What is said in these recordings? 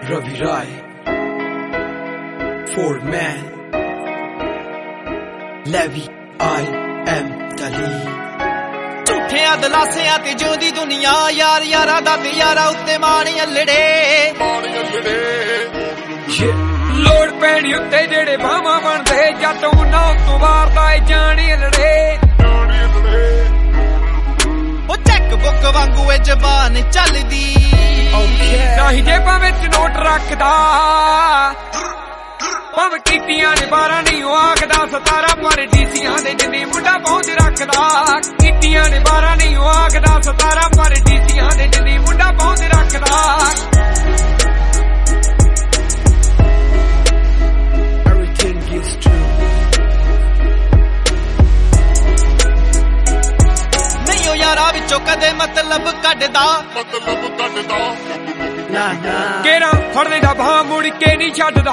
Ravi Rai, Ford Man, Levi, I am Dali. ਝੂਠਿਆਂ ਦਲਾਸਿਆਂ ਤੇ ਜਿਉਂਦੀ ਦੁਨੀਆ ਯਾਰ ਯਾਰਾਂ ਦਾ ਤੇ ਯਾਰਾਂ ਉੱਤੇ ਮਾਣੀਆਂ ਲੜੇ ਲੋੜ ਪੈਣੀ ਉੱਤੇ ਜਿਹੜੇ ਬਾਹਾਂ ਬਣਦੇ ਜੱਟ ਉਹਨਾਂ ਤੋਂ ਵਾਰਦਾ ਏ ਜਾਣੀ ਲੜੇ ਉਹ ਚੈੱਕ ਬੁੱਕ ਵਾਂਗੂ ਏ ਜ਼ਬਾਨ ਚੱਲਦੀ ਨਹੀਂ ਜੇਬਾਂ ਵਿੱਚ ਨੋਟ ਰੱਖਦਾ ਭਾਵੇਂ ਕੀਤੀਆਂ ਨੇ 12 ਨਹੀਂ ਉਹ ਆਖਦਾ 17 ਪਰ ਡੀਸੀਆਂ ਦੇ ਜਿੰਨੀ ਮੁੰਡਾ ਪਹੁੰਚ ਰੱਖਦਾ ਕੀਤੀਆਂ ਨੇ 12 ਨਹੀਂ ਉਹ ਆਖਦਾ 17 ਪਰ ਡੀਸੀਆਂ ਦੇ ਜਿੰਨੀ ਮੁੰਡਾ ਪਹੁੰਚ ਰੱਖਦਾ Everything is true. ਨਹੀਂ ਉਹ ਯਾਰਾਂ ਵਿੱਚੋਂ ਕਦੇ ਮਤਲਬ ਕੱਢਦਾ Nah, nah. ਕਿਹੜਾ ਫੜ ਲੈਂਦਾ ਬਾਹ ਮੁੜ ਕੇ ਨਹੀਂ ਛੱਡਦਾ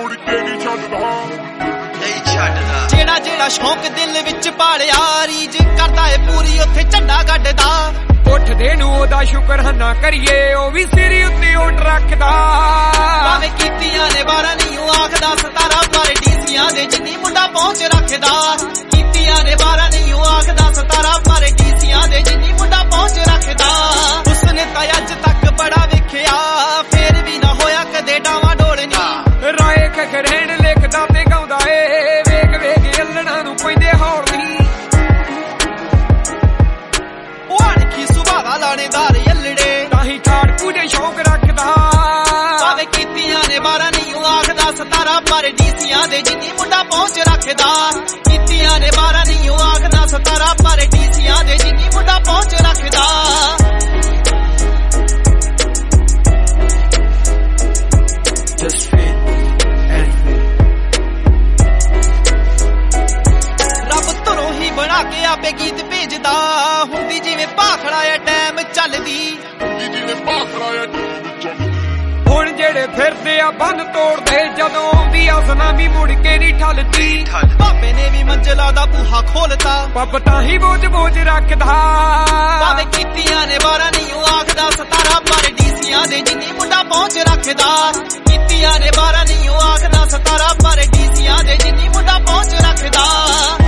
ਜਿਹੜਾ ਜਿਹੜਾ ਸ਼ੌਂਕ ਦਿਲ ਵਿੱਚ ਪਾਲਿਆ ਰੀਜ ਕਰਦਾ ਏ ਪੂਰੀ ਉੱਥੇ ਝੰਡਾ ਗੱਡਦਾ ਉੱਠਦੇ ਨੂੰ ਉਹਦਾ ਸ਼ੁਕਰਾਨਾ ਕਰੀਏ ਉਹ ਵੀ ਸਿਰ ਉੱਤੇ ਉੱਠ ਰੱਖਦਾ ਭਾਵੇਂ ਕੀਤੀਆਂ ਨੇ 12 ਨਹੀਂ ਉਹ ਆਖਦਾ 17 ਪਰ ਡੀਸੀਆਂ ਦੇ ਜਿੰਨੀ ਮੁੰਡਾ ਪਹੁੰਚ ਰੱਖਦਾ ਕੀਤੀਆਂ ਨੇ 12 ਨਹੀਂ ਉਹ ਆਖਦਾ 17 ਪਰ ਡੀਸੀਆਂ ਦੇ ਜਿੰਨੀ ਮੁੰਡਾ ਪਹੁੰਚ ਰੱਖਦਾ ਉਸਨੇ ਤਾਂ ਅੱਜ ਤੱਕ ਬੜਾ ਵੇਖਿਆ ਫੇਰ ਵੀ ਨਾ ਹੋਇਆ ਕਦੇ ਡਾਵਾਂ ਡੋਲਣੀ ਰਾਏ ਖਖਰੇਣ ਲਿਖਦਾ ਤੇ ਗਾਉਂਦਾ ਏ ਵੇਖ ਵੇਖ ਅੱਲਣਾ ਨੂੰ ਪੈਂਦੇ ਹੌਲ ਨਹੀਂ ਉਹ ਅਣਖੀ ਸੁਭਾਵਾ ਲਾਣੇਦਾਰ ਯੱਲੜੇ ਤਾਹੀਂ ਖਾੜਕੂ ਦੇ ਸ਼ੌਕ ਰੱਖਦਾ ਭਾਵੇਂ ਕੀਤੀਆਂ ਨੇ 12 ਨਹੀਂ ਉਹ ਆਖਦਾ 17 ਪਰ ਡੀਸੀਆਂ ਦੇ ਜਿੰਨੀ ਮੁੰਡਾ ਪਹੁੰਚ ਰੱਖਦਾ ਕੀਤੀਆਂ ਨੇ 12 ਨਹੀਂ ਉਹ ਆਖਦਾ 17 ਪਰ ਡੀਸੀਆਂ ਦੇ ਜਿੰਨੀ ਮੁੰਡਾ ਪਹੁੰਚ ਰੱਖਦਾ Just faith and faith. ਰੱਬ ਧਰੋਂ ਹੀ ਬਣਾ ਕੇ ਆਪੇ ਗੀਤ ਭੇਜਦਾ ਹੁੰਦੀ ਜਿਵੇਂ ਭਾਖੜਾ ਐ ਟਾਈਮ ਚੱਲਦੀ ਹੁਣ ਜਿਹੜੇ ਫਿਰਦੇ ਆ ਬੰਨ ਤੋੜਦੇ ਜਦੋਂ ਆਉਂਦੀ ਆ ਸੁਨਾਮੀ ਮੁੜ ਕੇ ਨਹੀਂ ਠੱਲਦੀ ਭਾਪੇ ਨੇ ਵੀ ਮੰਜ਼ਲਾ ਦਾ ਬੂਹਾ ਖੋਲਤਾ ਪੱਪ ਤਾਂ ਹੀ ਬੋਝ ਰੱਖਦਾ ਭਾਵੇਂ ਕੀਤੀਆਂ ਨੇ 12 ਨਹੀਂ ਉਹ ਆਖਦਾ 17 ਪਰ ਡੀਸੀਆਂ ਦੇ ਜਿੰਨੀ ਮੁੰਡਾ ਪਹੁੰਚ ਰੱਖਦਾ ਕੀਤੀਆਂ ਨੇ 12 ਨਹੀਂ ਉਹ ਆਖਦਾ 17 ਪਰ ਡੀਸੀਆਂ ਦੇ ਜਿੰਨੀ ਮੁੰਡਾ ਪਹੁੰਚ ਰੱਖਦਾ